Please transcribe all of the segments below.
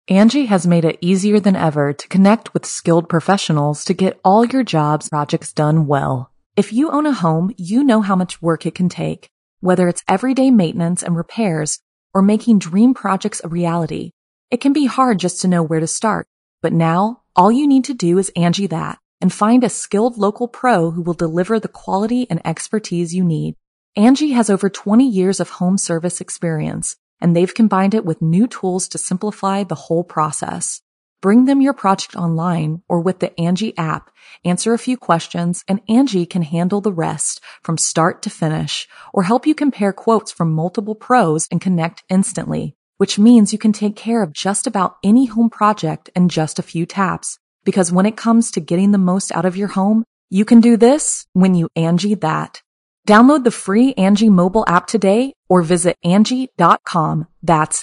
Angie has made it easier than ever to connect with skilled professionals to get all your jobs projects done well. If you own a home, you know how much work it can take, whether it's everyday maintenance and repairs or making dream projects a reality. It can be hard just to know where to start, but now all you need to do is Angie that and find a skilled local pro who will deliver the quality and expertise you need. Angie has over 20 years of home service experience, and they've combined it with new tools to simplify the whole process. Bring them your project online or with the Angie app, answer a few questions, and Angie can handle the rest from start to finish or help you compare quotes from multiple pros and connect instantly, which means you can take care of just about any home project in just a few taps. Because when it comes to getting the most out of your home, you can do this when you Angie that. Download the free Angie mobile app today or visit Angie.com. That's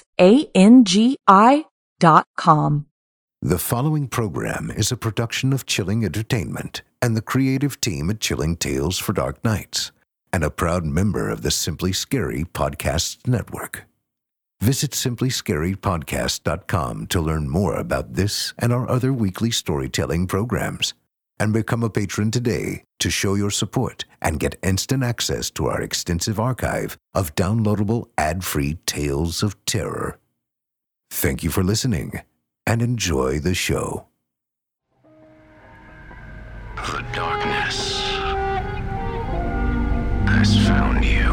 ANGI.com. The following program is a production of Chilling Entertainment and the creative team at Chilling Tales for Dark Nights, and a proud member of the Simply Scary Podcast Network. Visit simplyscarypodcast.com to learn more about this and our other weekly storytelling programs, and become a patron today to show your support and get instant access to our extensive archive of downloadable ad-free tales of terror. Thank you for listening and enjoy the show. The darkness has found you.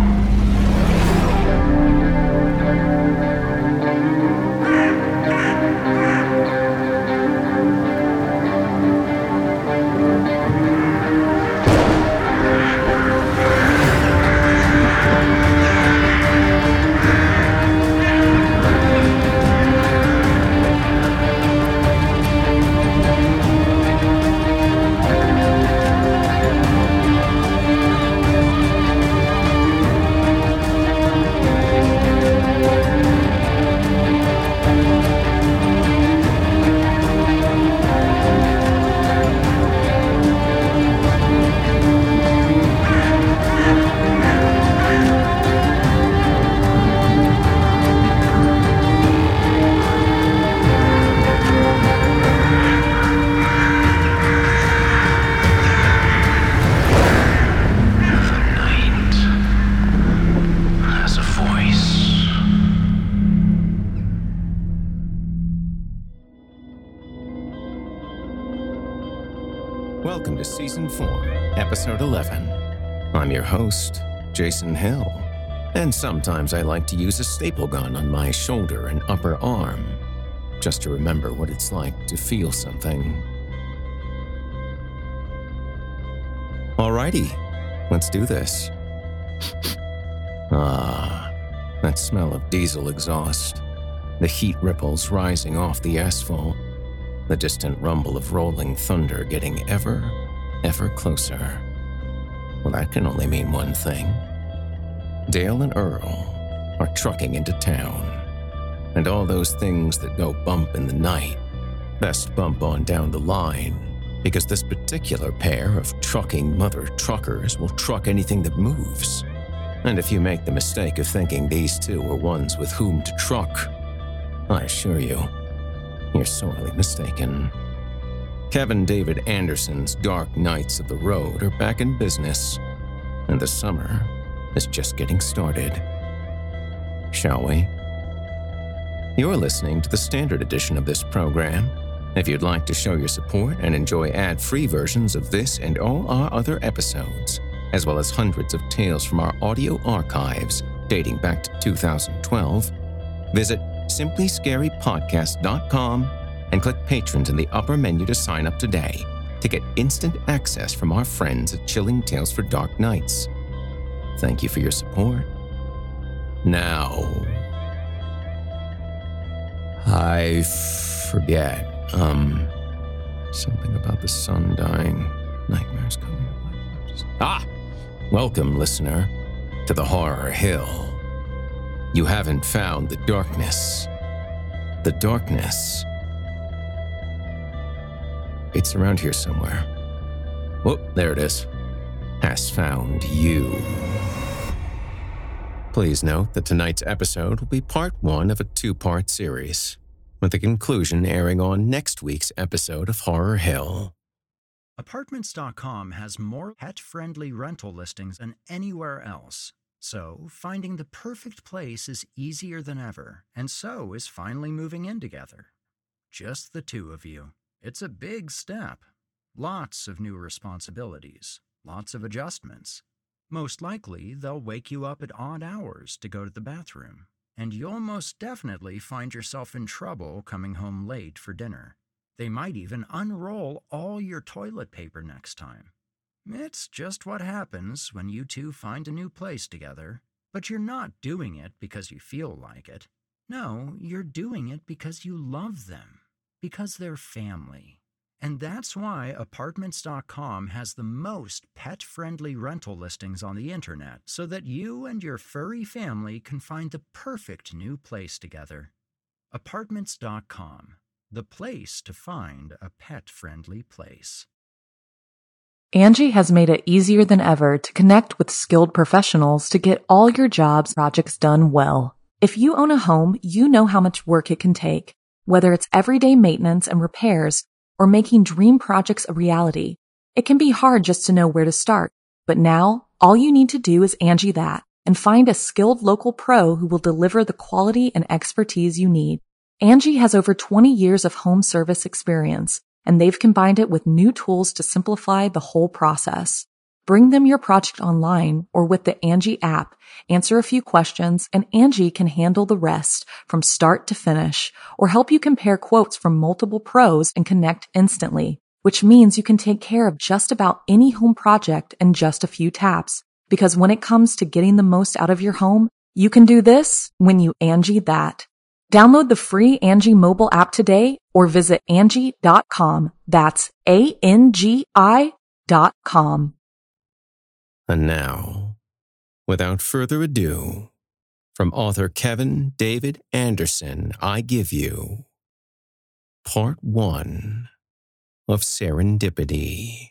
Welcome to Season 4, Episode 11. I'm your host, Jason Hill, and sometimes I like to use a staple gun on my shoulder and upper arm, just to remember what it's like to feel something. Alrighty, let's do this. That smell of diesel exhaust, the heat ripples rising off the asphalt, the distant rumble of rolling thunder getting ever closer. Well, that can only mean one thing. Dale and Earl are trucking into town, and all those things that go bump in the night best bump on down the line, because this particular pair of trucking mother truckers will truck anything that moves. And if you make the mistake of thinking these two are ones with whom to truck, I assure you, you're sorely mistaken. Kevin David Anderson's Dark Knights of the Road are back in business, and the summer is just getting started. Shall we? You're listening to the standard edition of this program. If you'd like to show your support and enjoy ad-free versions of this and all our other episodes, as well as hundreds of tales from our audio archives dating back to 2012, visit simplyscarypodcast.com and click Patrons in the upper menu to sign up today to get instant access from our friends at Chilling Tales for Dark Nights. Thank you for your support. Now, I forget, something about the sun dying, nightmares coming to life. Welcome, listener, to the Horror Hill. You haven't found the darkness. The darkness. It's around here somewhere. Oh, there it is. Has found you. Please note that tonight's episode will be part one of a two-part series. with the conclusion airing on next week's episode of Horror Hill. Apartments.com has more pet-friendly rental listings than anywhere else. So, finding the perfect place is easier than ever, and so is finally moving in together. Just the two of you. It's a big step. Lots of new responsibilities, lots of adjustments. Most likely, they'll wake you up at odd hours to go to the bathroom, and you'll most definitely find yourself in trouble coming home late for dinner. They might even unroll all your toilet paper next time. It's just what happens when you two find a new place together. But you're not doing it because you feel like it. No, you're doing it because you love them. Because they're family. And that's why Apartments.com has the most pet-friendly rental listings on the internet, so that you and your furry family can find the perfect new place together. Apartments.com, the place to find a pet-friendly place. Angie has made it easier than ever to connect with skilled professionals to get all your jobs projects done well. If you own a home, you know how much work it can take, whether it's everyday maintenance and repairs or making dream projects a reality. It can be hard just to know where to start, but now all you need to do is Angie that and find a skilled local pro who will deliver the quality and expertise you need. Angie has over 20 years of home service experience, and they've combined it with new tools to simplify the whole process. Bring them your project online or with the Angie app, answer a few questions, and Angie can handle the rest from start to finish, or help you compare quotes from multiple pros and connect instantly, which means you can take care of just about any home project in just a few taps. Because when it comes to getting the most out of your home, you can do this when you Angie that. Download the free Angie mobile app today or visit Angie.com. That's ANGI.com. And now, without further ado, from author Kevin David Anderson, I give you Part 1 of Serendipity.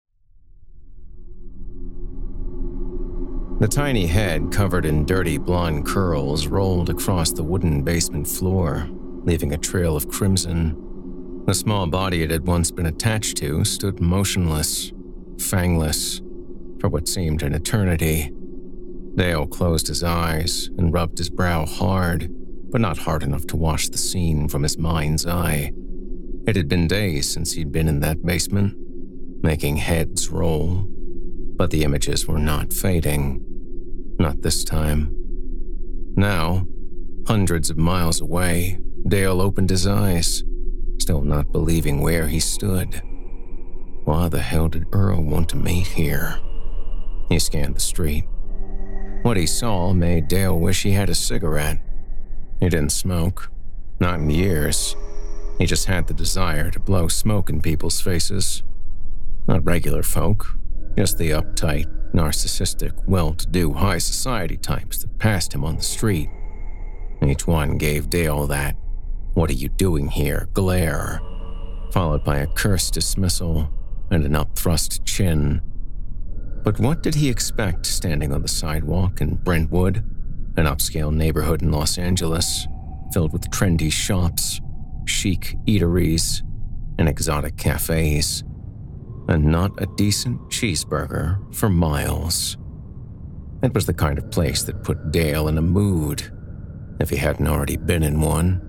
The tiny head, covered in dirty blonde curls, rolled across the wooden basement floor, leaving a trail of crimson. The small body it had once been attached to stood motionless, fangless, for what seemed an eternity. Dale closed his eyes and rubbed his brow hard, but not hard enough to wash the scene from his mind's eye. It had been days since he'd been in that basement, making heads roll, but the images were not fading. Not this time. Now, hundreds of miles away, Dale opened his eyes, still not believing where he stood. Why the hell did Earl want to meet here? He scanned the street. What he saw made Dale wish he had a cigarette. He didn't smoke, not in years. He just had the desire to blow smoke in people's faces. Not regular folk, just the uptight, narcissistic, well-to-do high society types that passed him on the street. Each one gave Dale that "what are you doing here" glare, followed by a cursed dismissal and an upthrust chin. But what did he expect standing on the sidewalk in Brentwood, an upscale neighborhood in Los Angeles, filled with trendy shops, chic eateries, and exotic cafes? And not a decent cheeseburger for miles. It was the kind of place that put Dale in a mood, if he hadn't already been in one.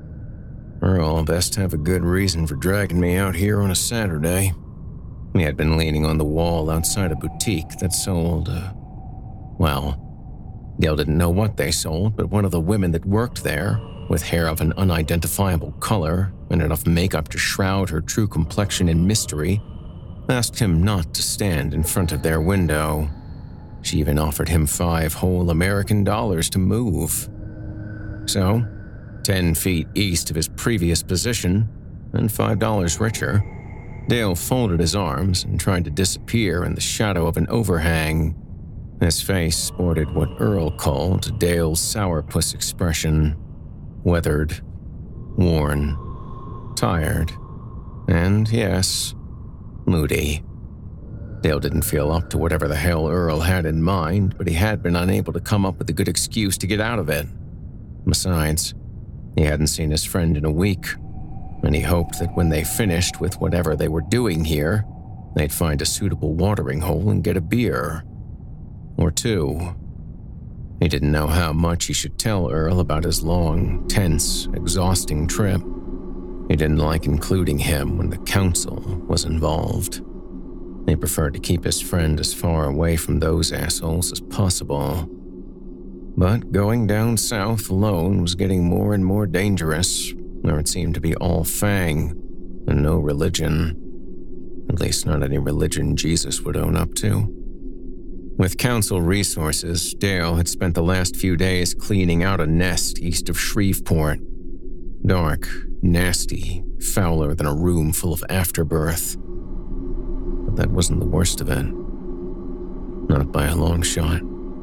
Earl best have a good reason for dragging me out here on a Saturday. He had been leaning on the wall outside a boutique that sold, well, Dale didn't know what they sold, but one of the women that worked there, with hair of an unidentifiable color and enough makeup to shroud her true complexion in mystery, asked him not to stand in front of their window. She even offered him 5 whole American dollars to move. So, 10 feet east of his previous position, and $5 richer, Dale folded his arms and tried to disappear in the shadow of an overhang. His face sported what Earl called Dale's sourpuss expression: weathered, worn, tired, and yes, moody. Dale didn't feel up to whatever the hell Earl had in mind, but he had been unable to come up with a good excuse to get out of it. Besides, He hadn't seen his friend in a week, and he hoped that when they finished with whatever they were doing here, they'd find a suitable watering hole and get a beer. Or two. He didn't know how much he should tell Earl about his long, tense, exhausting trip. He didn't like including him when the council was involved. He preferred to keep his friend as far away from those assholes as possible. But going down south alone was getting more and more dangerous, where it seemed to be all Fang and no religion. At least not any religion Jesus would own up to. With council resources, Dale had spent the last few days cleaning out a nest east of Shreveport. Dark, nasty, fouler than a room full of afterbirth. But that wasn't the worst of it. Not by a long shot.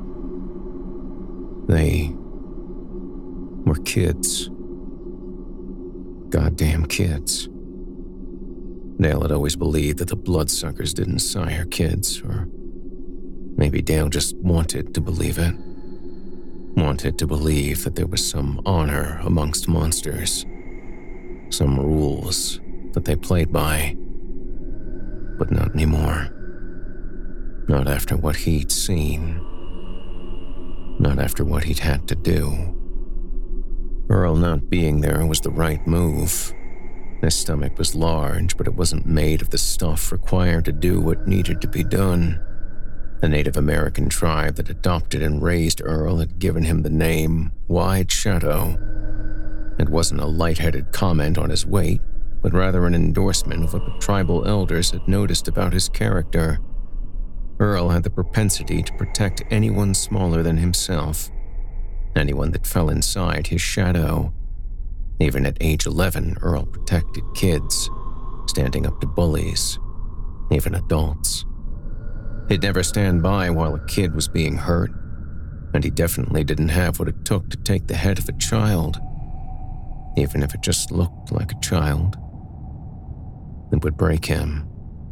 They were kids. Goddamn kids. Dale had always believed that the bloodsuckers didn't sire kids, or maybe Dale just wanted to believe it. Wanted to believe that there was some honor amongst monsters. Some rules that they played by. But not anymore. Not after what he'd seen. Not after what he'd had to do. Earl not being there was the right move. His stomach was large, but it wasn't made of the stuff required to do what needed to be done. The Native American tribe that adopted and raised Earl had given him the name Wide Shadow. It wasn't a lightheaded comment on his weight, but rather an endorsement of what the tribal elders had noticed about his character. Earl had the propensity to protect anyone smaller than himself, anyone that fell inside his shadow. Even at age 11, Earl protected kids, standing up to bullies, even adults. He'd never stand by while a kid was being hurt, and he definitely didn't have what it took to take the head of a child, even if it just looked like a child. It would break him.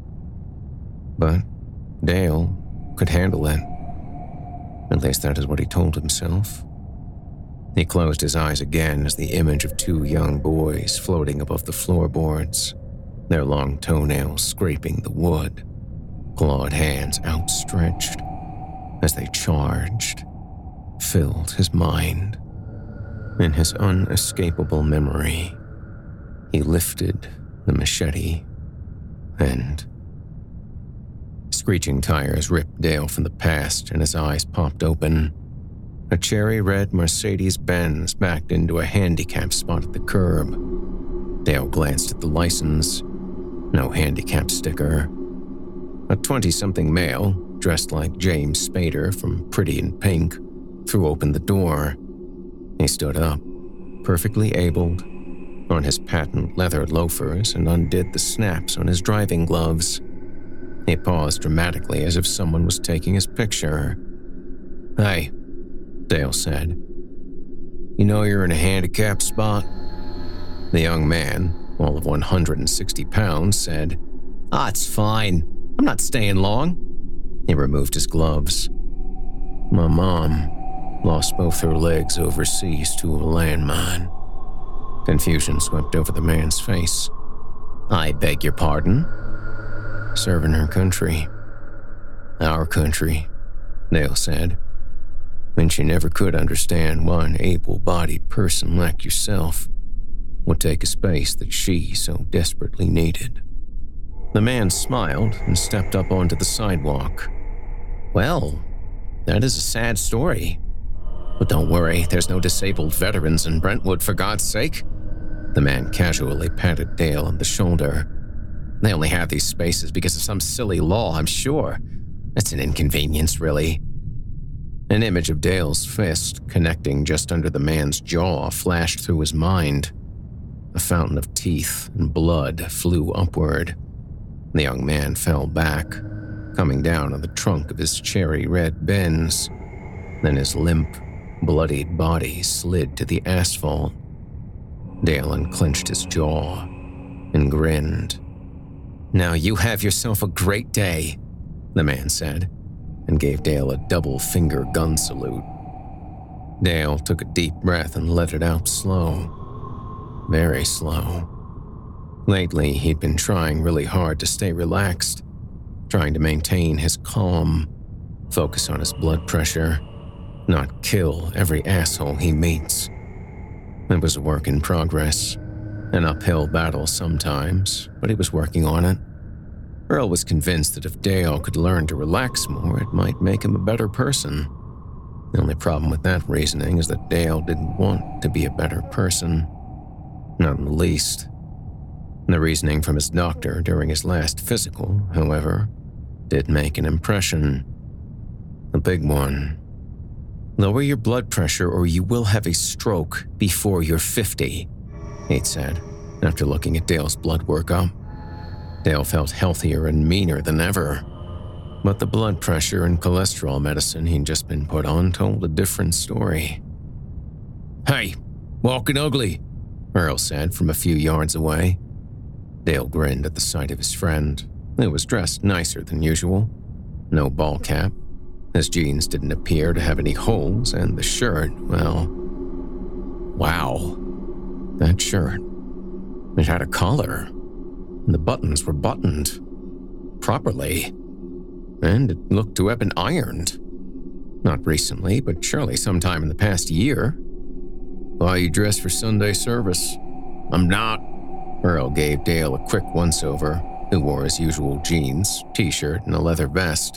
But Dale could handle it. At least that is what he told himself. He closed his eyes again as the image of two young boys floating above the floorboards, their long toenails scraping the wood, clawed hands outstretched as they charged, filled his mind. In his unescapable memory, he lifted the machete and... Screeching tires ripped Dale from the past and his eyes popped open. A cherry-red Mercedes-Benz backed into a handicap spot at the curb. Dale glanced at the license. No handicap sticker. A 20-something male, dressed like James Spader from Pretty in Pink, threw open the door. He stood up, perfectly abled, on his patent leather loafers and undid the snaps on his driving gloves. He paused dramatically as if someone was taking his picture. "Hey," Dale said. "You know you're in a handicapped spot?" The young man, all of 160 pounds, said, "It's fine. I'm not staying long." He removed his gloves. "My mom lost both her legs overseas to a landmine." Confusion swept over the man's face. "I beg your pardon?" "Serving her country." "Our country," Dale said. "And she never could understand why an able-bodied person like yourself would take a space that she so desperately needed." The man smiled and stepped up onto the sidewalk. "Well, that is a sad story. But don't worry, there's no disabled veterans in Brentwood, for God's sake." The man casually patted Dale on the shoulder. "They only have these spaces because of some silly law, I'm sure. It's an inconvenience, really." An image of Dale's fist connecting just under the man's jaw flashed through his mind. A fountain of teeth and blood flew upward. The young man fell back, coming down on the trunk of his cherry-red Benz. Then his limp, bloodied body slid to the asphalt. Dale unclenched his jaw and grinned. "Now you have yourself a great day," the man said, and gave Dale a double-finger gun salute. Dale took a deep breath and let it out slow. very slow. Lately, he'd been trying really hard to stay relaxed, trying to maintain his calm, focus on his blood pressure, not kill every asshole he meets. It was a work in progress, an uphill battle sometimes, but he was working on it. Earl was convinced that if Dale could learn to relax more, it might make him a better person. The only problem with that reasoning is that Dale didn't want to be a better person. Not in the least. The reasoning from his doctor during his last physical, however, did make an impression. A big one. Lower your blood pressure or you will have a stroke before you're 50, he'd said, after looking at Dale's blood workup. Dale felt healthier and meaner than ever, but the blood pressure and cholesterol medicine he'd just been put on told a different story. "Hey, walking ugly," Earl said from a few yards away. Dale grinned at the sight of his friend, who was dressed nicer than usual. No ball cap. His jeans didn't appear to have any holes, and the shirt, well... Wow. That shirt. It had a collar. And the buttons were buttoned. Properly. And it looked to have been ironed. Not recently, but surely sometime in the past year. "Why you dressed for Sunday service?" "I'm not." Earl gave Dale a quick once-over, who wore his usual jeans, t-shirt, and a leather vest.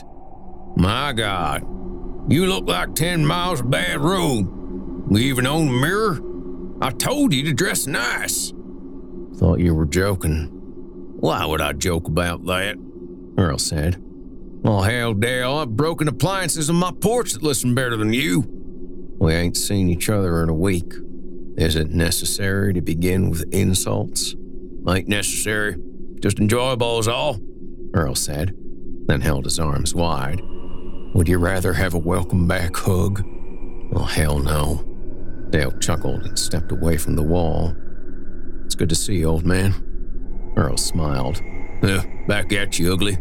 "My God, you look like 10 miles of bad road. We even own a mirror? I told you to dress nice." "Thought you were joking." "Why would I joke about that?" Earl said. "Oh, hell, Dale, I've broken appliances on my porch that listen better than you." "We ain't seen each other in a week. Is it necessary to begin with insults?" "Ain't necessary. Just enjoyable is all," Earl said, then held his arms wide. "Would you rather have a welcome back hug?" "Oh, hell no." Dale chuckled and stepped away from the wall. "It's good to see you, old man." Earl smiled. Back at you, ugly."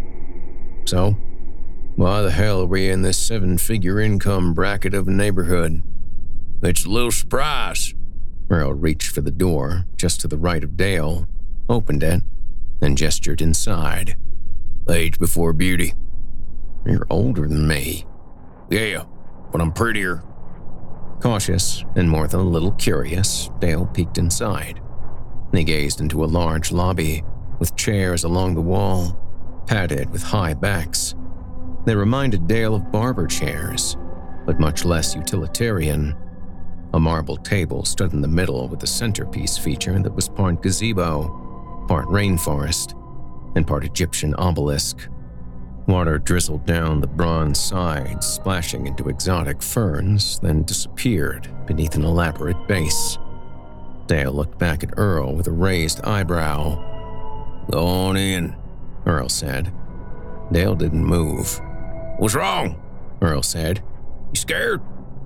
"So, why the hell are we in this 7-figure income bracket of a neighborhood?" "It's a little surprise." Earl reached for the door, just to the right of Dale, opened it, and gestured inside. "Age before beauty." "You're older than me." "Yeah, but I'm prettier." Cautious and more than a little curious, Dale peeked inside. He gazed into a large lobby with chairs along the wall, padded with high backs. They reminded Dale of barber chairs, but much less utilitarian. A marble table stood in the middle with a centerpiece feature that was part gazebo, part rainforest, and part Egyptian obelisk. Water drizzled down the bronze sides, splashing into exotic ferns, then disappeared beneath an elaborate base. Dale looked back at Earl with a raised eyebrow. "Go on in," Earl said. Dale didn't move. "What's wrong?" Earl said. "You scared?"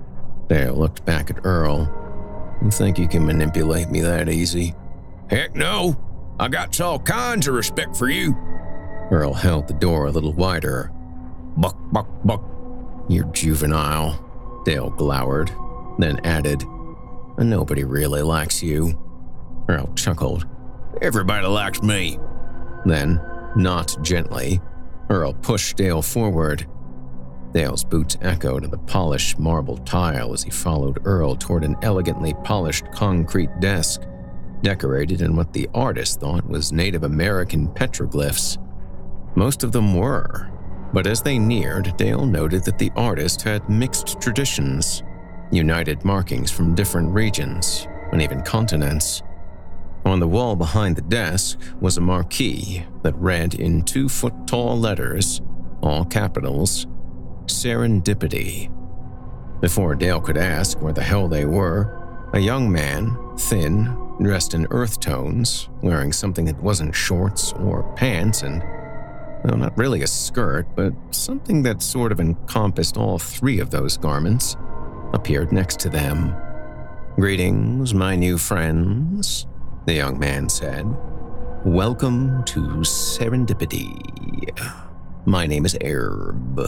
Dale looked back at Earl. "You think you can manipulate me that easy?" "Heck no. I got all kinds of respect for you." Earl held the door a little wider. "Buck, buck, buck." "You're juvenile," Dale glowered, then added, "Nobody really likes you." Earl chuckled. "Everybody likes me." Then, not gently, Earl pushed Dale forward. Dale's boots echoed on the polished marble tile as he followed Earl toward an elegantly polished concrete desk, decorated in what the artist thought was Native American petroglyphs. Most of them were, but as they neared, Dale noted that the artist had mixed traditions, united markings from different regions, and even continents. On the wall behind the desk was a marquee that read in 2-foot-tall letters, all capitals, Serendipity. Before Dale could ask where the hell they were, a young man, thin, dressed in earth tones, wearing something that wasn't shorts or pants and, well, not really a skirt, but something that sort of encompassed all three of those garments, appeared next to them. "Greetings, my new friends," the young man said. "Welcome to Serendipity. My name is Herb.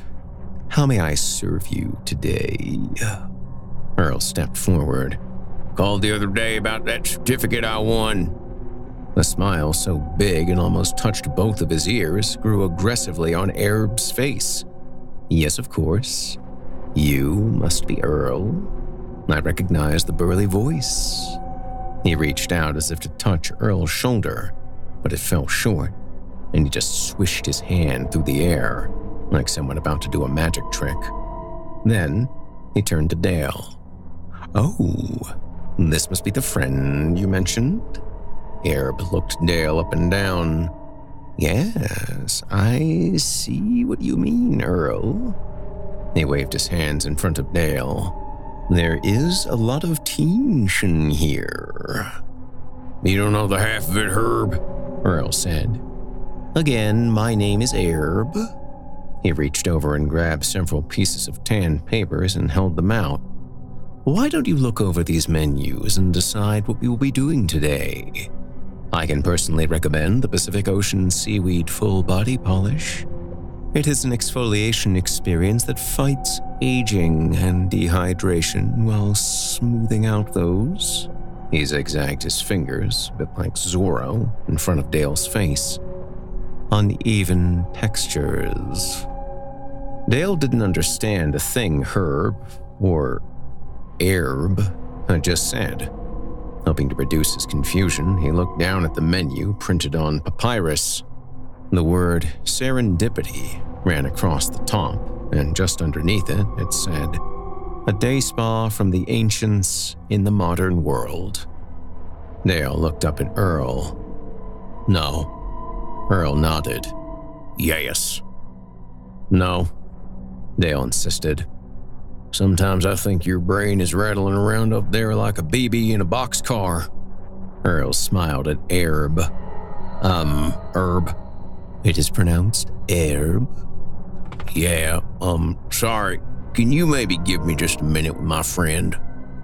How may I serve you today?" Earl stepped forward. Called the other day about that certificate I won." A smile so big it almost touched both of his ears grew aggressively on Erb's face. "Yes, of course. You must be Earl." I recognized the burly voice. He reached out as if to touch Earl's shoulder, but it fell short, and he just swished his hand through the air, like someone about to do a magic trick. Then he turned to Dale. "Oh, this must be the friend you mentioned?" Erb looked Dale up and down. "Yes, I see what you mean, Earl." He waved his hands in front of Dale. "There is a lot of tension here." "You don't know the half of it, Herb," Earl said. "Again, my name is Erb." He reached over and grabbed several pieces of tan papers and held them out. "Why don't you look over these menus and decide what we will be doing today? I can personally recommend the Pacific Ocean Seaweed Full Body Polish. It is an exfoliation experience that fights aging and dehydration while smoothing out those." He zigzagged his fingers, a bit like Zorro, in front of Dale's face. "Uneven textures." Dale didn't understand a thing Herb, or Erb, had just said. Hoping to reduce his confusion, he looked down at the menu printed on papyrus. The word serendipity ran across the top, and just underneath it, it said, "A day spa from the ancients in the modern world." Dale looked up at Earl. "No." Earl nodded. "Yes." "No," Dale insisted. "Sometimes I think your brain is rattling around up there like a BB in a boxcar." Earl smiled at Erb. Herb. It is pronounced Erb." "Yeah, sorry. Can you maybe give me just a minute with my friend?"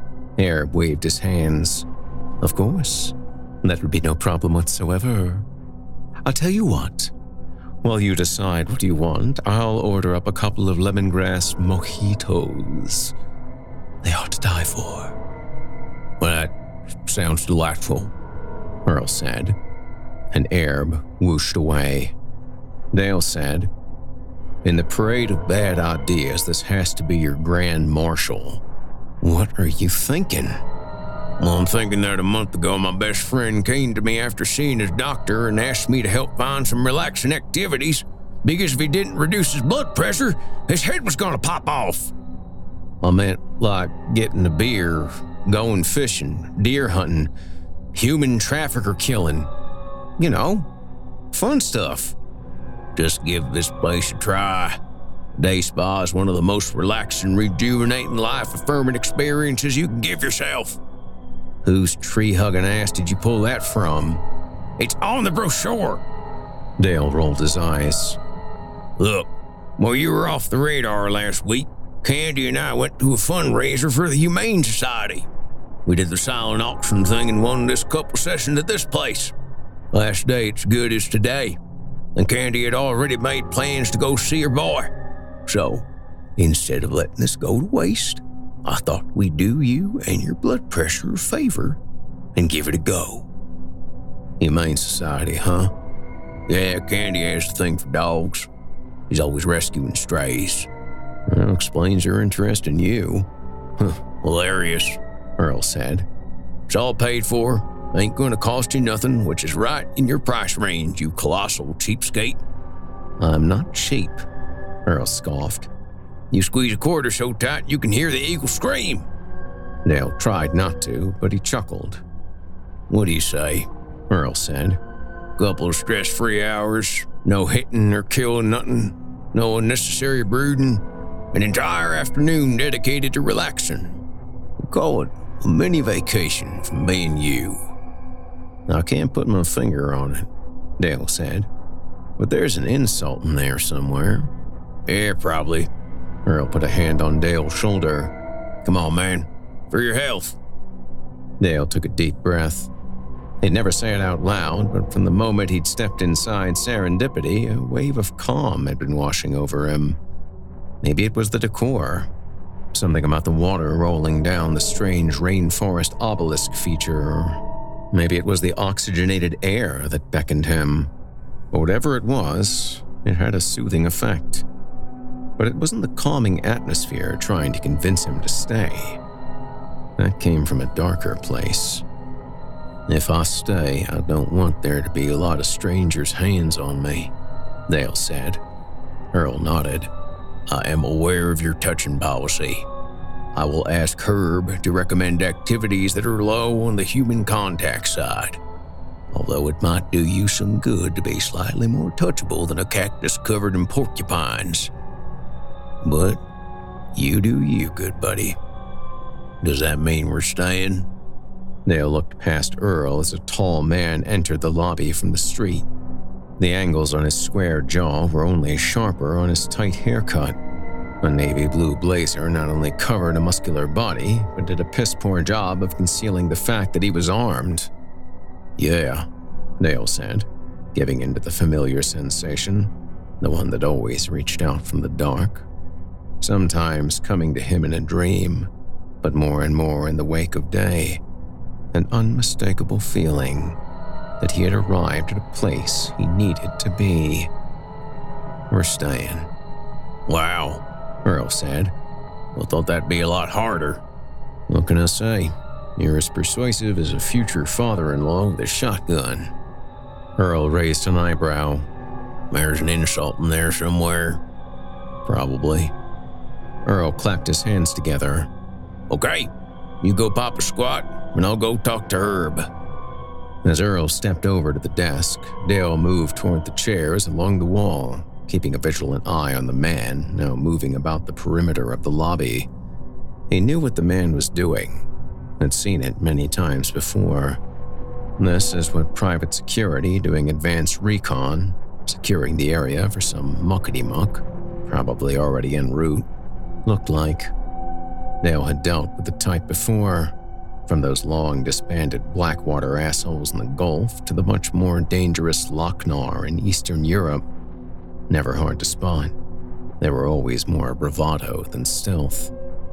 Erb waved his hands. "Of course. That would be no problem whatsoever. I'll tell you what. While you decide what you want, I'll order up a couple of lemongrass mojitos. They ought to die for." "Well, that sounds delightful," Earl said, and Erb whooshed away. Dale said, "In the parade of bad ideas, this has to be your grand marshal." "What are you thinking?" "Well, I'm thinking that a month ago my best friend came to me after seeing his doctor and asked me to help find some relaxing activities because if he didn't reduce his blood pressure, his head was going to pop off." "I meant like getting a beer, going fishing, deer hunting, human trafficker killing. You know, fun stuff." "Just give this place a try. Day spa is one of the most relaxing, rejuvenating, life-affirming experiences you can give yourself." "Whose tree-hugging ass did you pull that from?" "It's on the brochure." Dale rolled his eyes. "Look, while you were off the radar last week, Candy and I went to a fundraiser for the Humane Society. We did the silent auction thing and won this couple sessions at this place. Last day it's good as today, and Candy had already made plans to go see her boy. So, instead of letting this go to waste, I thought we'd do you and your blood pressure a favor and give it a go." "Humane Society, huh?" "Yeah, Candy has a thing for dogs. He's always rescuing strays." "That explains her interest in you." "Hilarious," Earl said. "It's all paid for. Ain't gonna cost you nothing, which is right in your price range, you colossal cheapskate." "I'm not cheap," Earl scoffed. "You squeeze a quarter so tight you can hear the eagle scream." Dale tried not to, but he chuckled. "What do you say?" Earl said. "Couple of stress-free hours, no hitting or killing nothing, no unnecessary brooding, an entire afternoon dedicated to relaxing. We call it a mini vacation from me and you." "I can't put my finger on it," Dale said, "but there's an insult in there somewhere." "Yeah, probably." Earl put a hand on Dale's shoulder. "Come on, man. For your health." Dale took a deep breath. He'd never say it out loud, but from the moment he'd stepped inside Serendipity, a wave of calm had been washing over him. Maybe it was the decor. Something about the water rolling down the strange rainforest obelisk feature. Maybe it was the oxygenated air that beckoned him. But whatever it was, it had a soothing effect. But it wasn't the calming atmosphere trying to convince him to stay. That came from a darker place. "If I stay, I don't want there to be a lot of strangers' hands on me," Dale said. Earl nodded. "I am aware of your touching policy. I will ask Herb to recommend activities that are low on the human contact side. Although it might do you some good to be slightly more touchable than a cactus covered in porcupines. But you do you, good buddy. Does that mean we're staying?" Dale looked past Earl as a tall man entered the lobby from the street. The angles on his square jaw were only sharper on his tight haircut. A navy blue blazer not only covered a muscular body, but did a piss-poor job of concealing the fact that he was armed. "Yeah," Dale said, giving in to the familiar sensation, the one that always reached out from the dark. Sometimes coming to him in a dream, but more and more in the wake of day. An unmistakable feeling that he had arrived at a place he needed to be. "We're staying." "Wow," Earl said. "Well, thought that'd be a lot harder." "What can I say? You're as persuasive as a future father-in-law with a shotgun." Earl raised an eyebrow. "There's an insult in there somewhere." "Probably." Earl clapped his hands together. "Okay, you go pop a squat, and I'll go talk to Herb." As Earl stepped over to the desk, Dale moved toward the chairs along the wall, keeping a vigilant eye on the man now moving about the perimeter of the lobby. He knew what the man was doing, had seen it many times before. This is what private security doing advanced recon, securing the area for some muckety-muck, probably already en route, looked like. Dale had dealt with the type before, from those long disbanded Blackwater assholes in the Gulf to the much more dangerous Lochnar in Eastern Europe. Never hard to spot. They were always more bravado than stealth.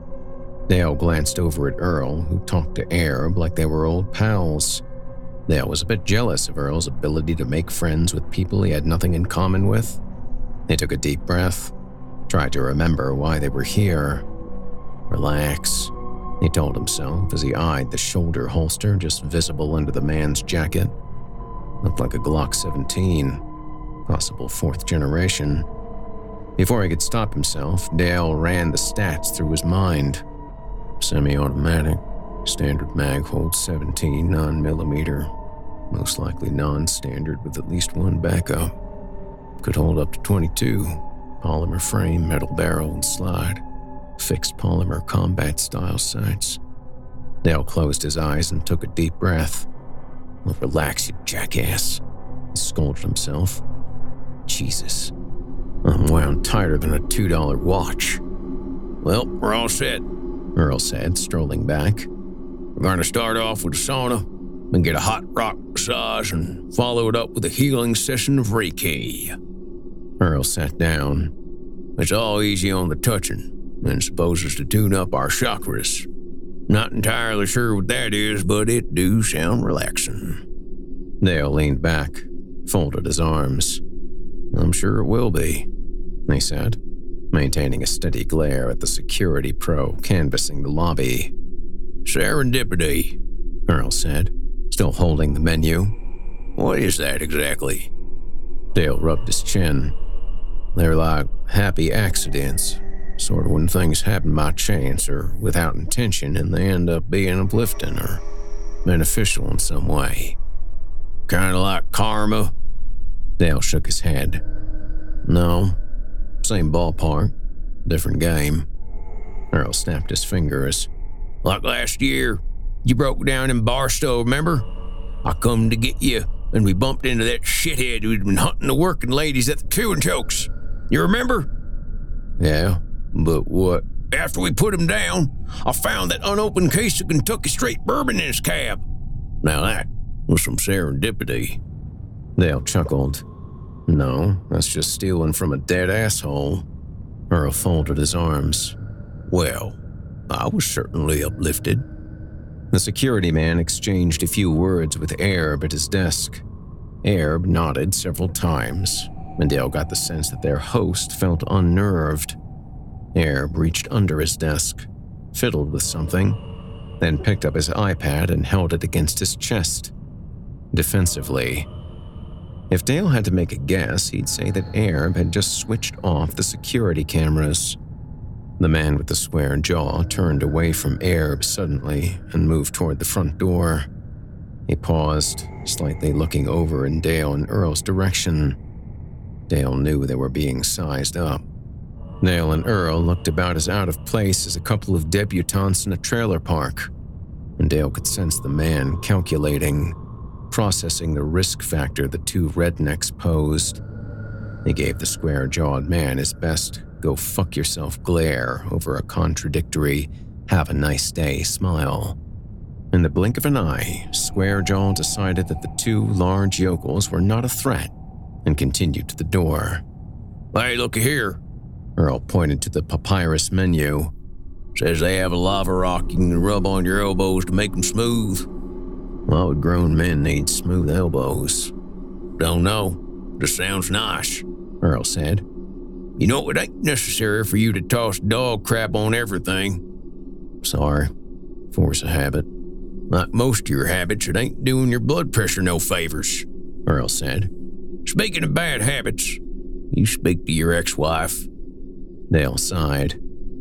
Dale glanced over at Earl, who talked to Arab like they were old pals. Dale was a bit jealous of Earl's ability to make friends with people he had nothing in common with. He took a deep breath, tried to remember why they were here. "Relax," he told himself as he eyed the shoulder holster just visible under the man's jacket. Looked like a Glock 17, possible 4th generation. Before he could stop himself, Dale ran the stats through his mind. Semi-automatic, standard mag holds 17 9mm, most likely non-standard with at least one backup. Could hold up to 22, polymer frame, metal barrel, and slide. Fixed polymer combat-style sights. Dale closed his eyes and took a deep breath. "Well, relax, you jackass," he scolded himself. "Jesus, I'm wound tighter than a $2 watch." "Well, we're all set," Earl said, strolling back. "We're going to start off with a sauna, then get a hot rock massage, and follow it up with a healing session of Reiki." Earl sat down. "It's all easy on the touching, and supposes to tune up our chakras. Not entirely sure what that is, but it do sound relaxing." Dale leaned back, folded his arms. "I'm sure it will be," he said, maintaining a steady glare at the security pro canvassing the lobby. "Serendipity," Earl said, still holding the menu. "What is that exactly?" Dale rubbed his chin. "They're like happy accidents. Sort of when things happen by chance or without intention and they end up being uplifting or beneficial in some way. Kind of like karma." Dale shook his head. "No, same ballpark, different game." Earl snapped his fingers. "Like last year, you broke down in Barstow, remember? I come to get you and we bumped into that shithead who'd been hunting the working ladies at the chewing chokes. You remember?" "Yeah. But what?" "After we put him down, I found that unopened case of Kentucky Straight bourbon in his cab. Now that was some serendipity." Dale chuckled. "No, that's just stealing from a dead asshole." Earl folded his arms. "Well, I was certainly uplifted. The security man exchanged a few words with Erb at his desk. Erb nodded several times, and Dale got the sense that their host felt unnerved. Erb reached under his desk, fiddled with something, then picked up his iPad and held it against his chest, defensively. If Dale had to make a guess, he'd say that Erb had just switched off the security cameras. The man with the square jaw turned away from Erb suddenly and moved toward the front door. He paused, slightly looking over in Dale and Earl's direction. Dale knew they were being sized up. Dale and Earl looked about as out of place as a couple of debutantes in a trailer park, and Dale could sense the man calculating, processing the risk factor the two rednecks posed. He gave the square-jawed man his best go-fuck-yourself glare over a contradictory have-a-nice-day smile. In the blink of an eye, Square-Jaw decided that the two large yokels were not a threat and continued to the door. "Hey, looky here." Earl pointed to the papyrus menu. "Says they have a lava rock you can rub on your elbows to make them smooth." "Why would grown men need smooth elbows?" "Don't know. Just sounds nice," Earl said. "You know, it ain't necessary for you to toss dog crap on everything." "Sorry. Force of habit." "Like most of your habits, it ain't doing your blood pressure no favors," Earl said. "Speaking of bad habits, you speak to your ex-wife." Dale sighed.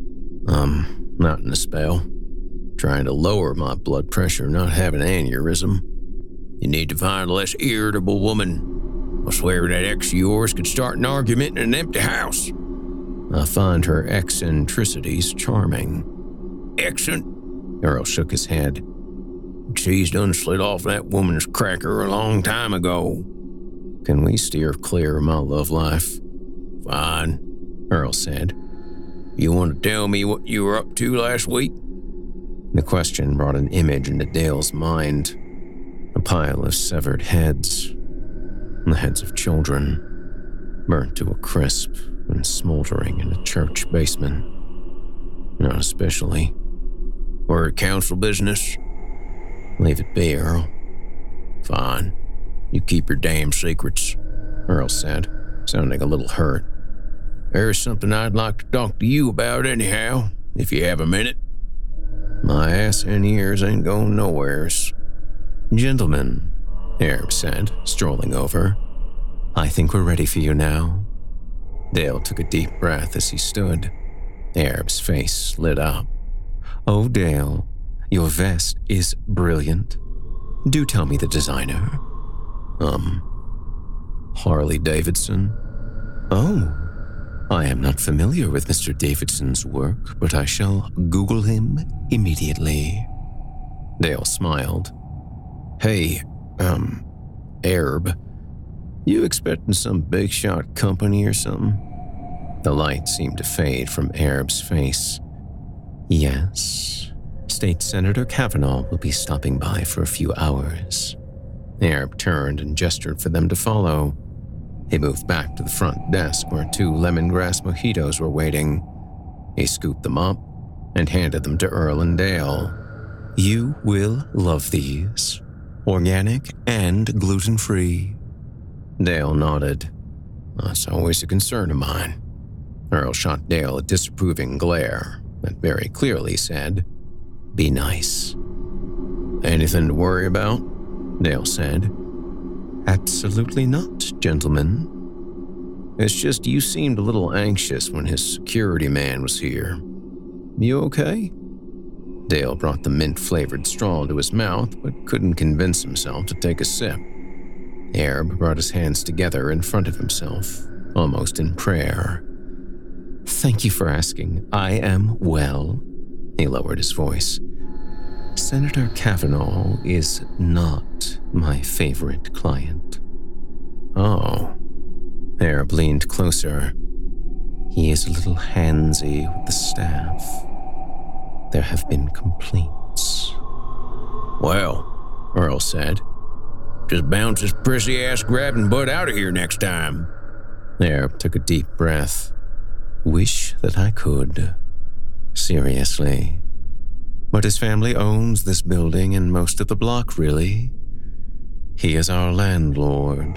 Not in a spell. Trying to lower my blood pressure, not have an aneurysm. You need to find a less irritable woman. I swear that ex of yours could start an argument in an empty house." "I find her eccentricities charming." "Excellent," Earl shook his head. "She's done slid off that woman's cracker a long time ago." "Can we steer clear of my love life?" "Fine," Earl said. "You want to tell me what you were up to last week?" The question brought an image into Dale's mind. A pile of severed heads. The heads of children, burnt to a crisp and smoldering in a church basement. Not especially. "Or council business?" "Leave it be, Earl." "Fine. You keep your damn secrets," Earl said, sounding a little hurt. "There's something I'd like to talk to you about anyhow, if you have a minute." "My ass and ears ain't going nowheres." "Gentlemen," Erb said, strolling over. "I think we're ready for you now." Dale took a deep breath as he stood. Erb's face lit up. "Oh, Dale, your vest is brilliant. Do tell me the designer." Harley Davidson." "Oh. I am not familiar with Mr. Davidson's work, but I shall Google him immediately." Dale smiled. "Hey, Erb, you expecting some big shot company or something?" The light seemed to fade from Erb's face. "Yes. State Senator Kavanaugh will be stopping by for a few hours." Erb turned and gestured for them to follow. He moved back to the front desk where 2 lemongrass mojitos were waiting. He scooped them up and handed them to Earl and Dale. "You will love these. Organic and gluten-free." Dale nodded. "That's always a concern of mine." Earl shot Dale a disapproving glare that very clearly said, "Be nice." "Anything to worry about?" Dale said. "Absolutely not, gentlemen. It's just you seemed a little anxious when his security man was here. You okay?" Dale brought the mint-flavored straw to his mouth, but couldn't convince himself to take a sip. Erb brought his hands together in front of himself, almost in prayer. "Thank you for asking. I am well." He lowered his voice. "Senator Kavanaugh is not my favorite client." "Oh." Erb leaned closer. "He is a little handsy with the staff. There have been complaints." "Well," Earl said, "just bounce his prissy-ass grabbing butt out of here next time." Erb took a deep breath. "Wish that I could. Seriously, but his family owns this building and most of the block, really. He is our landlord.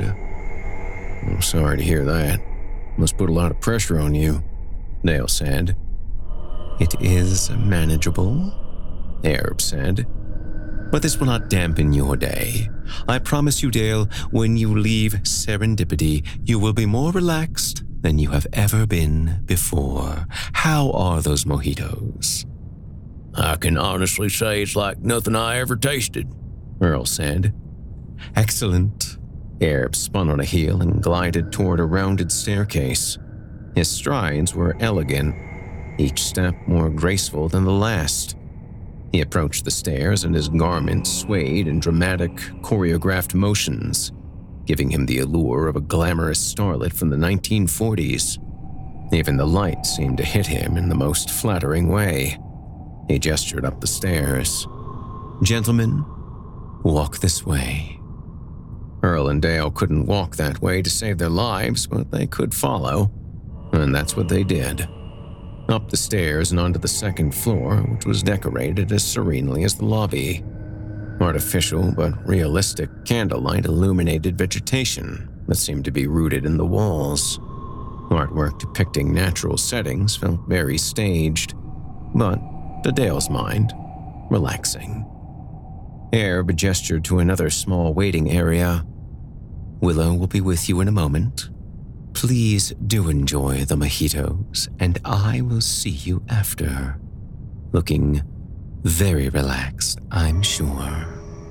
I'm sorry to hear that. Must put a lot of pressure on you, Dale said. It is manageable, Arab said. But this will not dampen your day. I promise you, Dale, when you leave Serendipity, you will be more relaxed than you have ever been before. How are those mojitos? I can honestly say it's like nothing I ever tasted, Earl said. Excellent. Arab spun on a heel and glided toward a rounded staircase. His strides were elegant, each step more graceful than the last. He approached the stairs and his garments swayed in dramatic, choreographed motions, giving him the allure of a glamorous starlet from the 1940s. Even the light seemed to hit him in the most flattering way. He gestured up the stairs. Gentlemen, walk this way. Earl and Dale couldn't walk that way to save their lives, but they could follow, and that's what they did. Up the stairs and onto the second floor, which was decorated as serenely as the lobby. Artificial but realistic candlelight illuminated vegetation that seemed to be rooted in the walls. Artwork depicting natural settings felt very staged, but, to Dale's mind, relaxing. Arab gestured to another small waiting area. Willow will be with you in a moment. Please do enjoy the mojitos, and I will see you after. Looking very relaxed, I'm sure.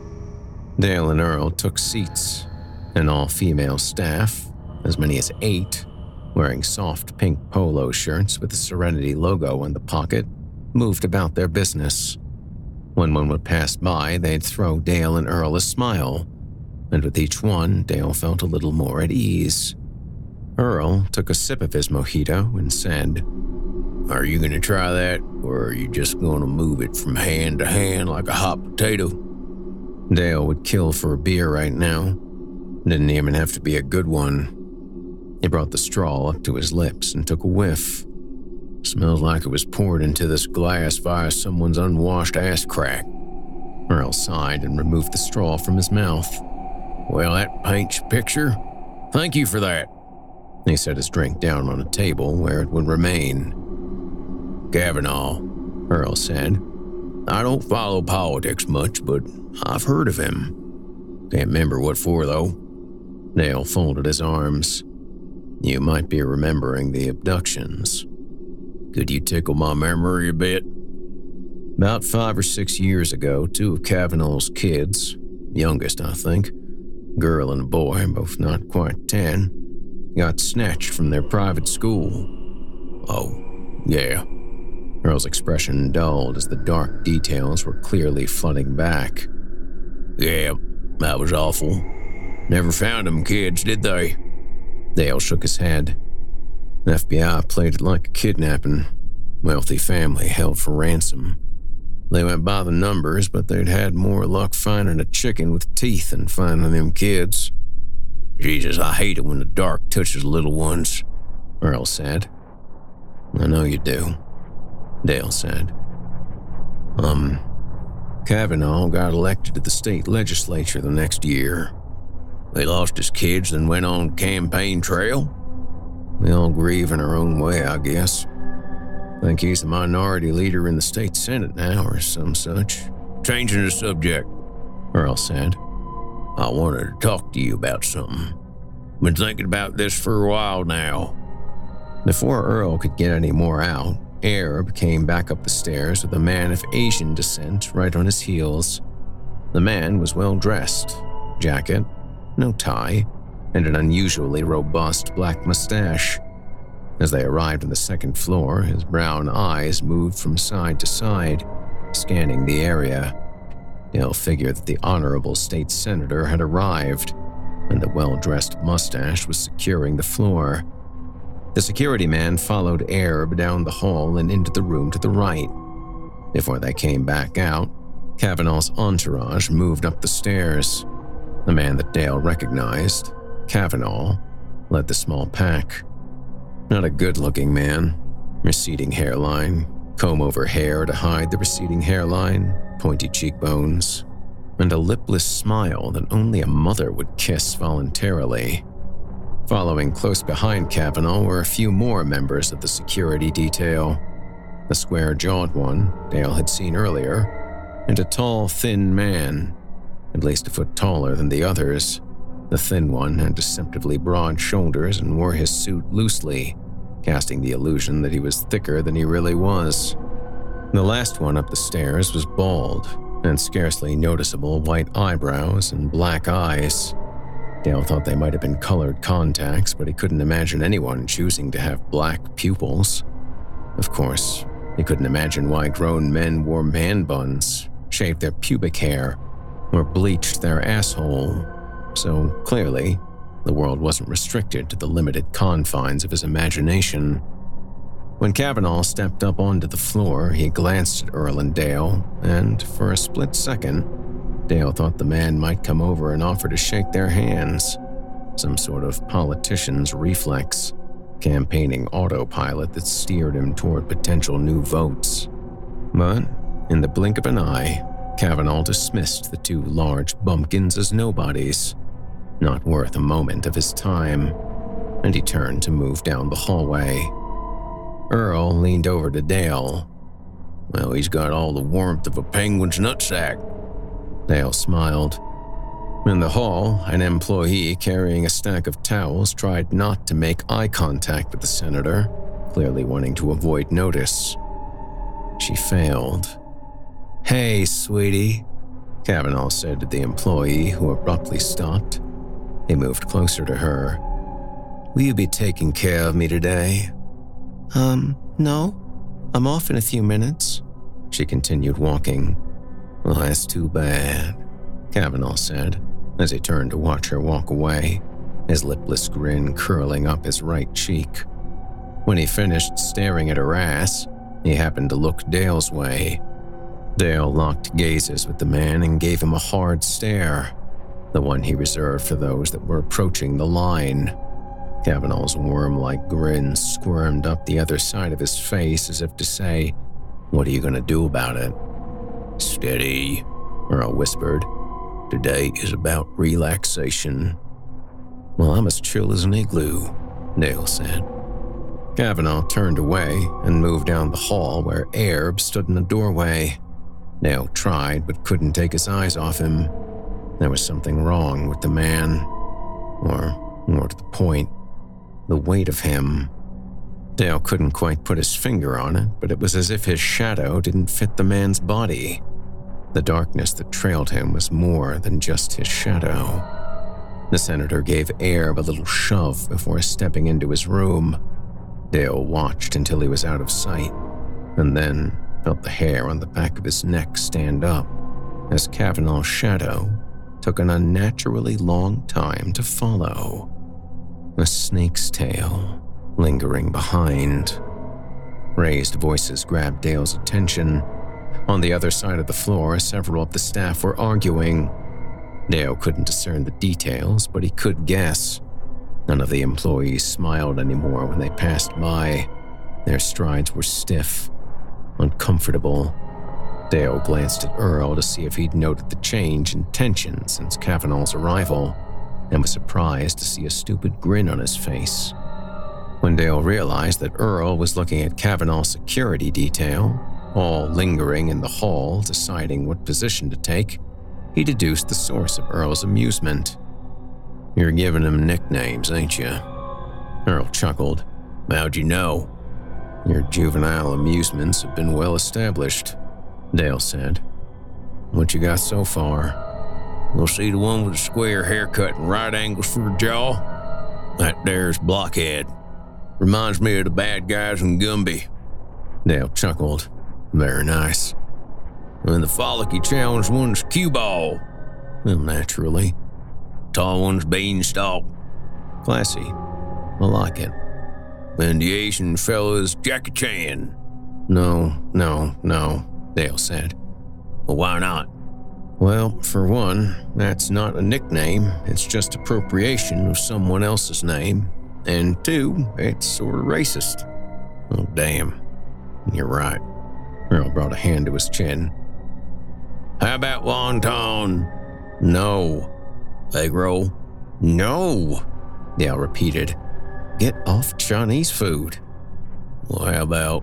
Dale and Earl took seats. An all-female staff, as many as 8, wearing soft pink polo shirts with the Serenity logo on the pocket, moved about their business. When one would pass by, they'd throw Dale and Earl a smile, and with each one, Dale felt a little more at ease. Earl took a sip of his mojito and said, Are you going to try that, or are you just going to move it from hand to hand like a hot potato? Dale would kill for a beer right now. Didn't even have to be a good one. He brought the straw up to his lips and took a whiff. Smells like it was poured into this glass via someone's unwashed ass crack. Earl sighed and removed the straw from his mouth. Well, that paints your picture. Thank you for that. He set his drink down on a table where it would remain. Kavanaugh, Earl said. I don't follow politics much, but I've heard of him. Can't remember what for, though. Dale folded his arms. You might be remembering the abductions. Could you tickle my memory a bit? About 5 or 6 years ago, 2 of Kavanaugh's kids, youngest I think, girl and a boy, both not quite 10, got snatched from their private school. Oh, yeah. Earl's expression dulled as the dark details were clearly flooding back. Yeah, that was awful. Never found them kids, did they? Dale shook his head. The FBI played it like a kidnapping. Wealthy family held for ransom. They went by the numbers, but they'd had more luck finding a chicken with teeth than finding them kids. Jesus, I hate it when the dark touches little ones, Earl said. I know you do, Dale said. Kavanaugh got elected to the state legislature the next year. They lost his kids and went on campaign trail. We all grieve in our own way, I guess. Think he's the minority leader in the state senate now, or some such. Changing the subject, Earl said. I wanted to talk to you about something. Been thinking about this for a while now. Before Earl could get any more out, Arab came back up the stairs with a man of Asian descent right on his heels. The man was well dressed, jacket, no tie, and an unusually robust black mustache. As they arrived on the second floor, his brown eyes moved from side to side, scanning the area. Dale figured that the honorable state senator had arrived, and the well-dressed mustache was securing the floor. The security man followed Arab down the hall and into the room to the right. Before they came back out, Kavanaugh's entourage moved up the stairs. The man that Dale recognized, Kavanaugh, led the small pack. Not a good-looking man, receding hairline, comb-over hair to hide the receding hairline, pointy cheekbones, and a lipless smile that only a mother would kiss voluntarily. Following close behind Kavanaugh were a few more members of the security detail. The square-jawed one Dale had seen earlier, and a tall, thin man, at least a foot taller than the others. The thin one had deceptively broad shoulders and wore his suit loosely, casting the illusion that he was thicker than he really was. The last one up the stairs was bald, and scarcely noticeable white eyebrows and black eyes. Dale thought they might have been colored contacts, but he couldn't imagine anyone choosing to have black pupils. Of course, he couldn't imagine why grown men wore man buns, shaved their pubic hair, or bleached their asshole. So clearly, the world wasn't restricted to the limited confines of his imagination. When Kavanaugh stepped up onto the floor, he glanced at Earl and Dale, and for a split second, Dale thought the man might come over and offer to shake their hands. Some sort of politician's reflex, campaigning autopilot that steered him toward potential new votes. But in the blink of an eye, Kavanaugh dismissed the two large bumpkins as nobodies, not worth a moment of his time, and he turned to move down the hallway. Earl leaned over to Dale. Well, he's got all the warmth of a penguin's nutsack. Dale smiled. In the hall, an employee carrying a stack of towels tried not to make eye contact with the senator, clearly wanting to avoid notice. She failed. "Hey, sweetie," Kavanaugh said to the employee, who abruptly stopped. He moved closer to her. "Will you be taking care of me today?" No. I'm off in a few minutes." She continued walking. "Well, that's too bad," Kavanaugh said, as he turned to watch her walk away, his lipless grin curling up his right cheek. When he finished staring at her ass, he happened to look Dale's way. Dale locked gazes with the man and gave him a hard stare, the one he reserved for those that were approaching the line. Kavanaugh's worm-like grin squirmed up the other side of his face as if to say, "What are you going to do about it?" "Steady," Earl whispered. "Today is about relaxation." "Well, I'm as chill as an igloo," Dale said. Kavanaugh turned away and moved down the hall where Airb stood in the doorway. Dale tried but couldn't take his eyes off him. There was something wrong with the man. Or, more to the point, the weight of him. Dale couldn't quite put his finger on it, but it was as if his shadow didn't fit the man's body. The darkness that trailed him was more than just his shadow. The senator gave Airb a little shove before stepping into his room. Dale watched until he was out of sight, and then felt the hair on the back of his neck stand up as Kavanaugh's shadow took an unnaturally long time to follow. A snake's tail lingering behind. Raised voices grabbed Dale's attention. On the other side of the floor, several of the staff were arguing. Dale couldn't discern the details, but he could guess. None of the employees smiled anymore when they passed by. Their strides were stiff, uncomfortable. Dale glanced at Earl to see if he'd noted the change in tension since Kavanaugh's arrival, and was surprised to see a stupid grin on his face. When Dale realized that Earl was looking at Kavanaugh's security detail, all lingering in the hall deciding what position to take, he deduced the source of Earl's amusement. "You're giving him nicknames, ain't you?" Earl chuckled. "How'd you know?" "Your juvenile amusements have been well established," Dale said. "What you got so far?" "We'll see the one with the square haircut and right angles for the jaw? That there's Blockhead. Reminds me of the bad guys in Gumby." Dale chuckled. "Very nice." "And the frolicky challenge one's Cue Ball." "Well, naturally." "Tall one's Beanstalk." "Classy. I like it." "And the Asian fella's Jackie Chan." No, Dale said. "Well, why not?" "Well, for one, that's not a nickname, it's just appropriation of someone else's name. And two, it's sort of racist." "Oh, damn. "You're right." Earl brought a hand to his chin. How about wonton? No. Egg roll? No, Dale repeated. Get off Chinese food. Well, how about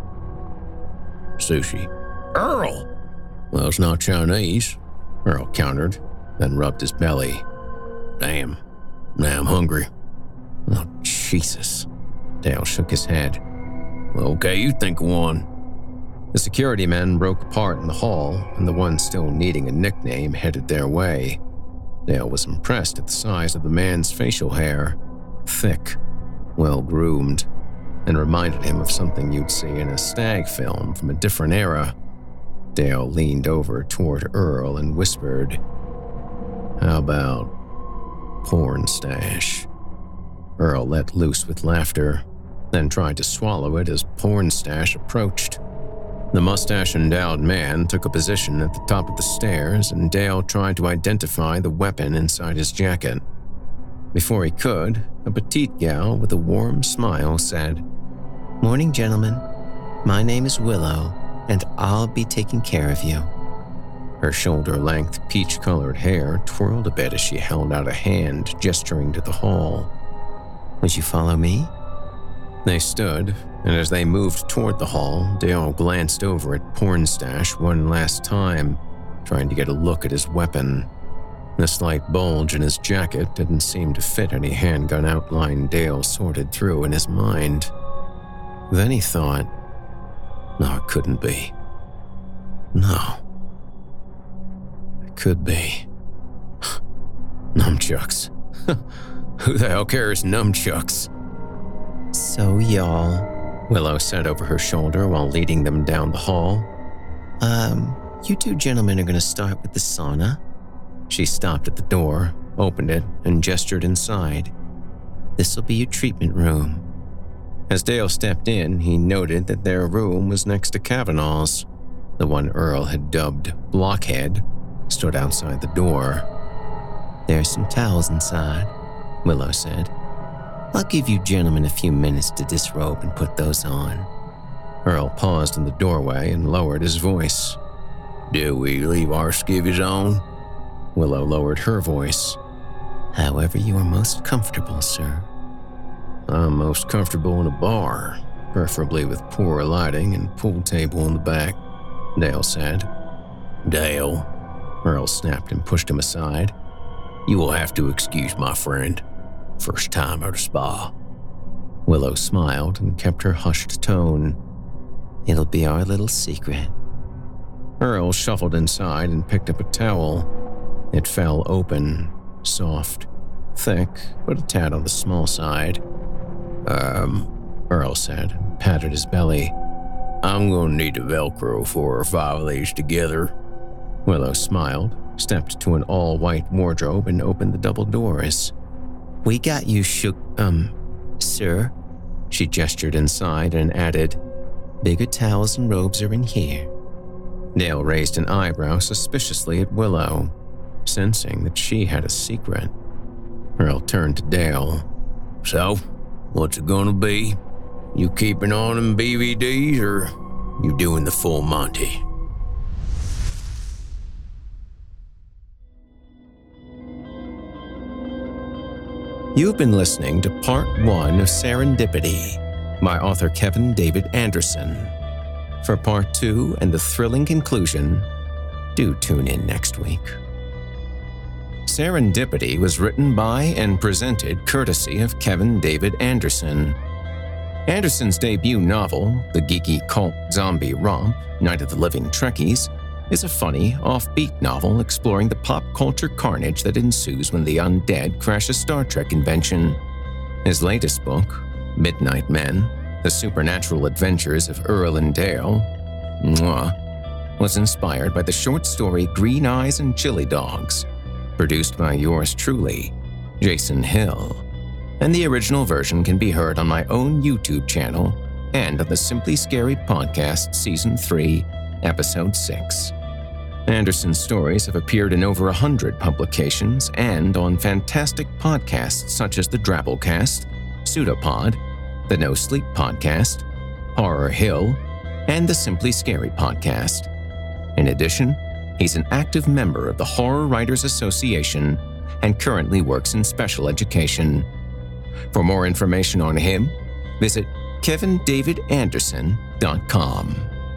sushi? Earl! Well, it's not Chinese, Earl countered, then rubbed his belly. Damn, now I'm hungry. Oh, Jesus. Dale shook his head. Okay, you think of one. The security men broke apart in the hall, and the one still needing a nickname headed their way. Dale was impressed at the size of the man's facial hair, thick, well-groomed, and reminded him of something you'd see in a stag film from a different era. Dale leaned over toward Earl and whispered, How about porn stash? Earl let loose with laughter, then tried to swallow it as porn stash approached. The mustache-endowed man took a position at the top of the stairs, and Dale tried to identify the weapon inside his jacket. Before he could, a petite gal with a warm smile said, Morning, gentlemen. My name is Willow, and I'll be taking care of you. Her shoulder-length, peach-colored hair twirled a bit as she held out a hand, gesturing to the hall. Would you follow me? They stood, and as they moved toward the hall, Dale glanced over at Pornstash one last time, trying to get a look at his weapon. The slight bulge in his jacket didn't seem to fit any handgun outline Dale sorted through in his mind. Then he thought, no, it couldn't be. No. It could be. Nunchucks. Who the hell carries nunchucks? So y'all, Willow said over her shoulder while leading them down the hall. You two gentlemen are going to start with the sauna. She stopped at the door, opened it, and gestured inside. This'll be your treatment room. As Dale stepped in, he noted that their room was next to Kavanaugh's. The one Earl had dubbed Blockhead stood outside the door. There's some towels inside, Willow said. I'll give you gentlemen a few minutes to disrobe and put those on. Earl paused in the doorway and lowered his voice. Do we leave our skivvies on? Willow lowered her voice. However you are most comfortable, sir. I'm most comfortable in a bar, preferably with poor lighting and pool table in the back, Dale said. Dale, Earl snapped and pushed him aside. You will have to excuse my friend. First time at a spa. Willow smiled and kept her hushed tone. It'll be our little secret. Earl shuffled inside and picked up a towel. It fell open, soft, thick, but a tad on the small side. Earl said, and patted his belly. I'm gonna need a Velcro 4 or 5 of these together. Willow smiled, stepped to an all-white wardrobe and opened the double doors. We got you sir. She gestured inside and added, bigger towels and robes are in here. Dale raised an eyebrow suspiciously at Willow, sensing that she had a secret. Earl turned to Dale. So, what's it gonna be? You keeping on them BVDs or you doing the full Monty? You've been listening to Part 1 of Serendipity by author Kevin David Anderson. For Part 2 and the thrilling conclusion, do tune in next week. Serendipity was written by and presented courtesy of Kevin David Anderson. Anderson's debut novel, the geeky cult zombie romp, Night of the Living Trekkies, is a funny, offbeat novel exploring the pop culture carnage that ensues when the undead crash a Star Trek invention. His latest book, Midnight Men, The Supernatural Adventures of Earl and Dale, was inspired by the short story Green Eyes and Chili Dogs, produced by yours truly, Jason Hill. And the original version can be heard on my own YouTube channel and on the Simply Scary Podcast Season 3, Episode 6. Anderson's stories have appeared in over 100 publications and on fantastic podcasts such as the Drabblecast, Pseudopod, the No Sleep Podcast, Horror Hill, and the Simply Scary podcast. In addition, he's an active member of the Horror Writers Association and currently works in special education. For more information on him, visit kevindavidanderson.com.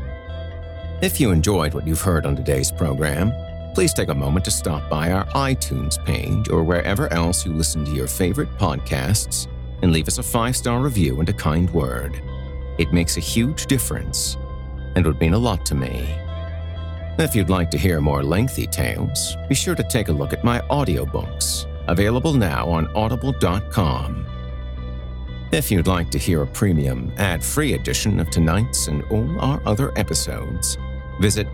If you enjoyed what you've heard on today's program, please take a moment to stop by our iTunes page or wherever else you listen to your favorite podcasts and leave us a 5-star review and a kind word. It makes a huge difference and would mean a lot to me. If you'd like to hear more lengthy tales, be sure to take a look at my audiobooks, available now on audible.com. If you'd like to hear a premium, ad-free edition of tonight's and all our other episodes, visit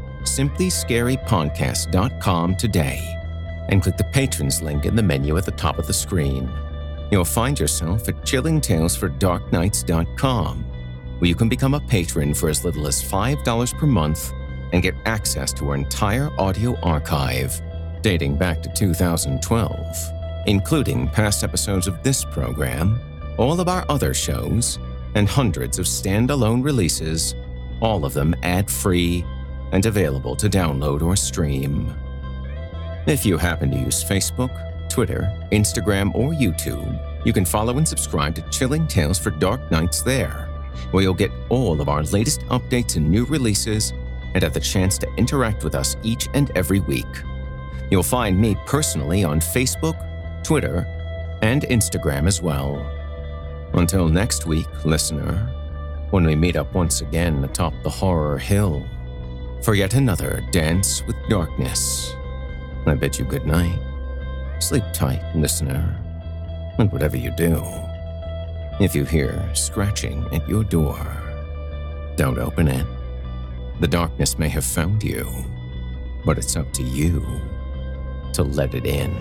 simplyscarypodcast.com today and click the Patrons link in the menu at the top of the screen. You'll find yourself at chillingtalesfordarknights.com, where you can become a patron for as little as $5 per month and get access to our entire audio archive, dating back to 2012, including past episodes of this program, all of our other shows, and hundreds of standalone releases, all of them ad-free and available to download or stream. If you happen to use Facebook, Twitter, Instagram, or YouTube, you can follow and subscribe to Chilling Tales for Dark Nights there, where you'll get all of our latest updates and new releases and have the chance to interact with us each and every week. You'll find me personally on Facebook, Twitter, and Instagram as well. Until next week, listener, when we meet up once again atop the Horror Hill for yet another Dance with Darkness, I bid you good night. Sleep tight, listener, and whatever you do, if you hear scratching at your door, don't open it. The darkness may have found you, but it's up to you to let it in.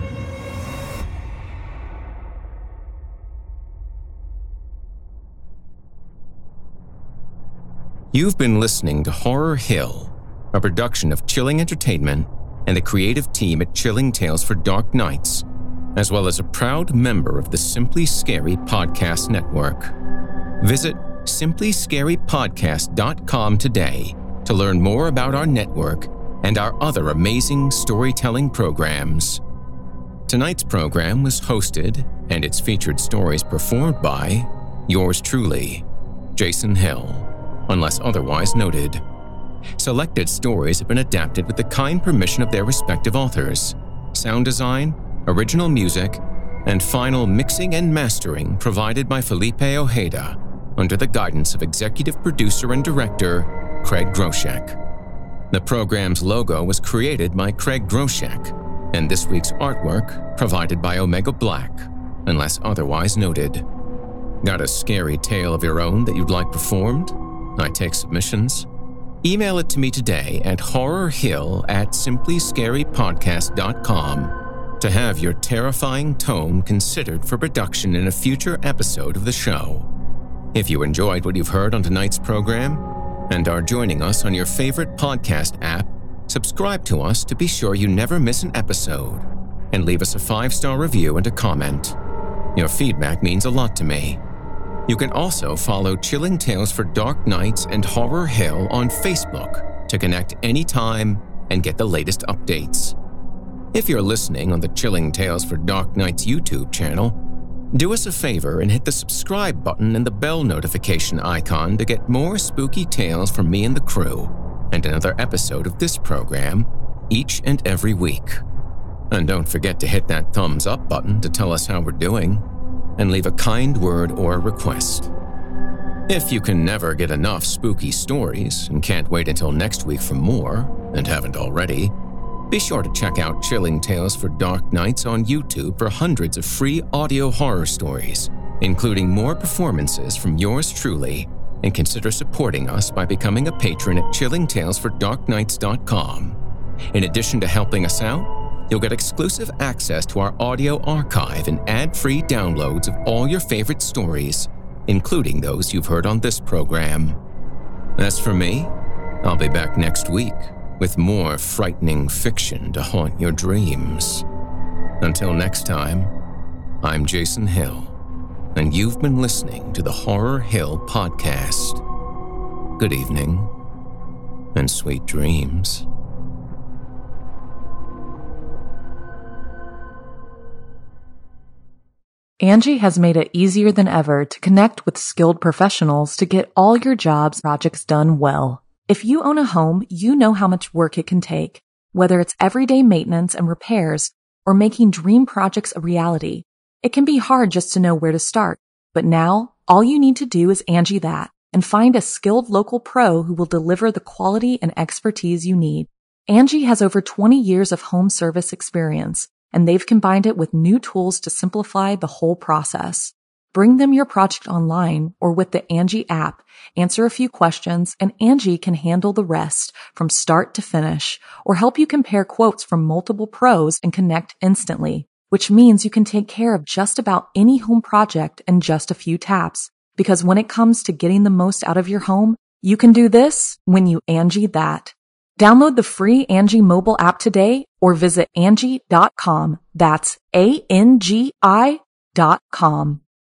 You've been listening to Horror Hill, a production of Chilling Entertainment and the creative team at Chilling Tales for Dark Nights, as well as a proud member of the Simply Scary Podcast Network. Visit simplyscarypodcast.com today to learn more about our network and our other amazing storytelling programs. Tonight's program was hosted and its featured stories performed by yours truly, Jason Hill, unless otherwise noted. Selected stories have been adapted with the kind permission of their respective authors. Sound design, original music, and final mixing and mastering provided by Felipe Ojeda under the guidance of executive producer and director Craig Groshek. The program's logo was created by Craig Groshek, and this week's artwork provided by Omega Black, unless otherwise noted. Got a scary tale of your own that you'd like performed? I take submissions. Email it to me today at horrorhill@simplyscarypodcast.com to have your terrifying tome considered for production in a future episode of the show. If you enjoyed what you've heard on tonight's program and are joining us on your favorite podcast app, subscribe to us to be sure you never miss an episode, and leave us a 5-star review and a comment. Your feedback means a lot to me. You can also follow Chilling Tales for Dark Nights and Horror Hill on Facebook to connect anytime and get the latest updates. If you're listening on the Chilling Tales for Dark Nights YouTube channel, do us a favor and hit the subscribe button and the bell notification icon to get more spooky tales from me and the crew, and another episode of this program each and every week. And don't forget to hit that thumbs up button to tell us how we're doing, and leave a kind word or a request. If you can never get enough spooky stories and can't wait until next week for more, and haven't already, be sure to check out Chilling Tales for Dark Nights on YouTube for hundreds of free audio horror stories, including more performances from yours truly, and consider supporting us by becoming a patron at chillingtalesfordarknights.com. In addition to helping us out, you'll get exclusive access to our audio archive and ad-free downloads of all your favorite stories, including those you've heard on this program. As for me, I'll be back next week with more frightening fiction to haunt your dreams. Until next time, I'm Jason Hill, and you've been listening to the Horror Hill Podcast. Good evening, and sweet dreams. Angie has made it easier than ever to connect with skilled professionals to get all your jobs projects done well. If you own a home, you know how much work it can take, whether it's everyday maintenance and repairs or making dream projects a reality. It can be hard just to know where to start, but now all you need to do is Angie that and find a skilled local pro who will deliver the quality and expertise you need. Angie has over 20 years of home service experience, and they've combined it with new tools to simplify the whole process. Bring them your project online or with the Angie app, answer a few questions, and Angie can handle the rest from start to finish or help you compare quotes from multiple pros and connect instantly, which means you can take care of just about any home project in just a few taps. Because when it comes to getting the most out of your home, you can do this when you Angie that. Download the free Angie mobile app today or visit Angie.com. That's ANGI.com.